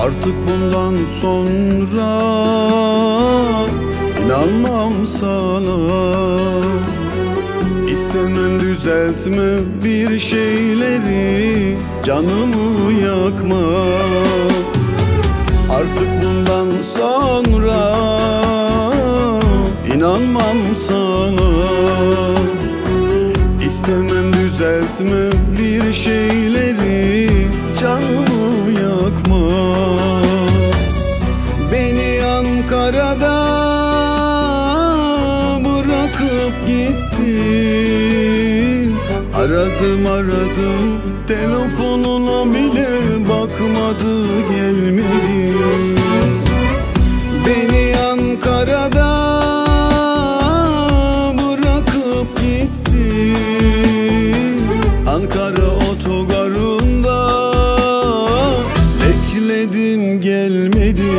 Artık bundan sonra inanmam sana. İstemem düzeltme bir şeyleri, canımı yakma. Artık bundan sonra inanmam sana. İstemem düzeltme bir şeyleri, canımı yakma. Beni Ankara'da bırakıp gittin. Aradım telefonuna bile bakmadı, gelmedi. Beni Ankara'da bırakıp gittin. Ankara otogarında bekledim, gelmedi.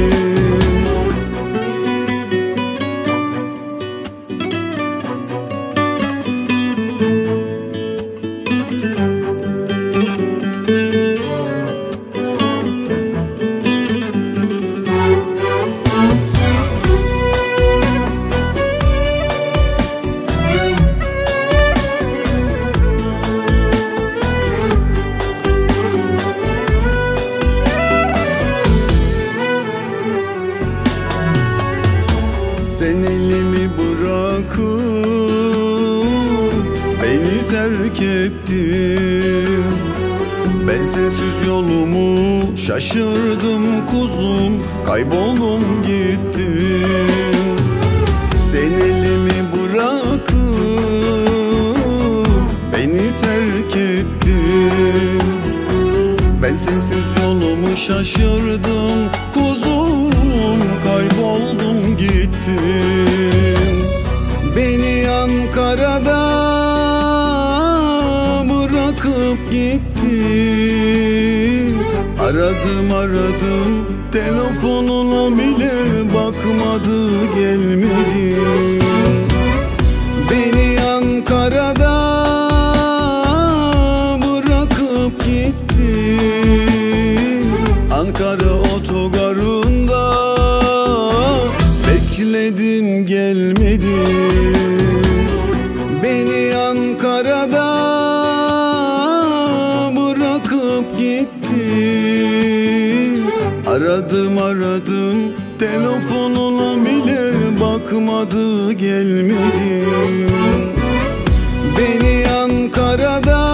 Sen elimi bırakıp beni terk ettin. Ben sensiz yolumu şaşırdım kuzum, kayboldum gittim. Sen elimi bırakıp beni terk ettin. Ben sensiz yolumu şaşırdım kuzum, kayboldum gittim. Beni Ankara'da bırakıp gittin. Aradım telefonuna bile bakmadı, gelmedi. Beni Ankara'da bırakıp gittin. Ankara otogarında bekledim, gelmedi. Beni Ankara'da bırakıp gittin. Aradım telefonuna bile bakmadı, gelmedi. Beni Ankara'da